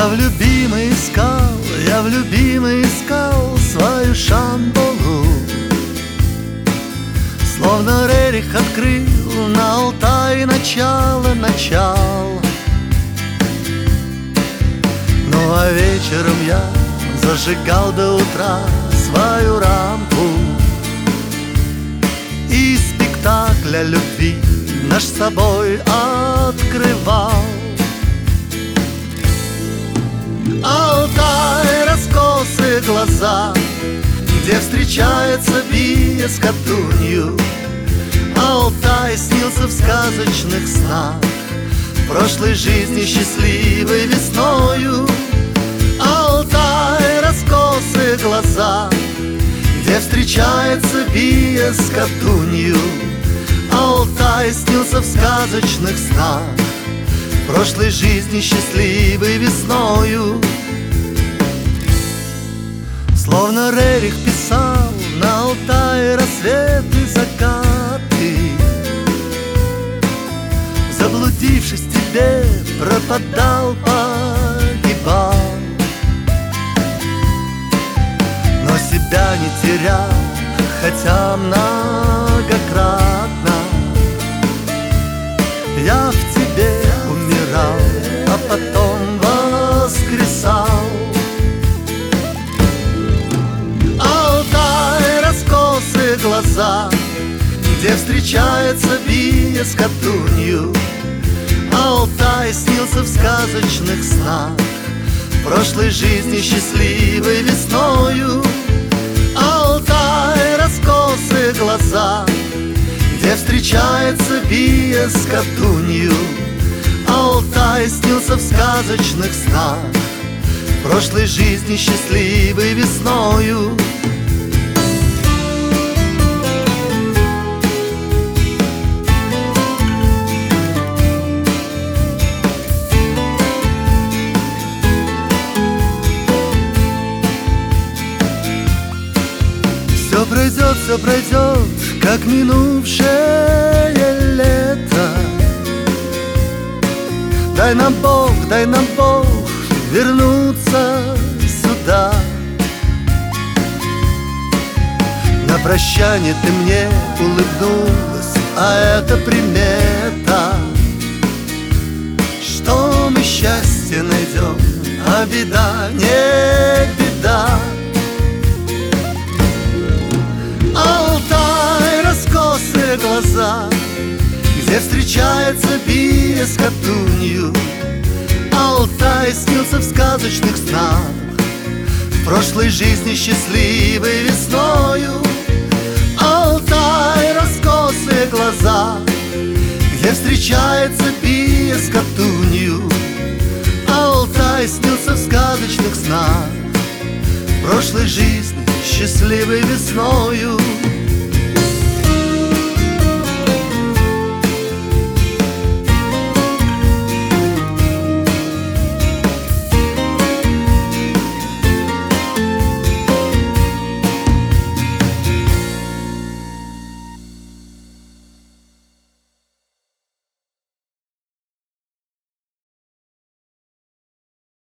Я в любимой искал свою Шамбалу. Словно Рерих открыл на Алтае начало. Ну а вечером я зажигал до утра свою рампу, и спектакля любви наш с собой открывал. Алтай, раскосые глаза, где встречается бия с Катунью. Алтай снился в сказочных снах прошлой жизни счастливой весною. Алтай, раскосые глаза, где встречается бия с Катунью. Алтай снился в сказочных снах прошлой жизни счастливой весною. Словно Рерих писал на Алтае рассветы, закаты. Заблудившись в тебе, пропадал, погибал, но себя не терял, хотя многократно я в тебе умирал, а потом воскресал. Алтай, раскосые глаза, где встречается бия с Катунью. Алтай снился в сказочных снах прошлой жизни счастливой весною. Алтай, раскосые глаза, где встречается бия с Катунью. Алтай снился в сказочных снах прошлой жизни счастливой весною. Все пройдет, как минувшее лето. Дай нам Бог вернуться сюда. На прощание ты мне улыбнулась, а это примета, что мы счастье найдем, а беда не беда. Алтай, раскосые глаза, где встречается бия с Катунью. Алтай снился в сказочных снах прошлой жизни счастливой весною. Алтай, раскосые глаза, где встречается бия с Катунью. Алтай снился в сказочных снах прошлой жизни счастливой весною.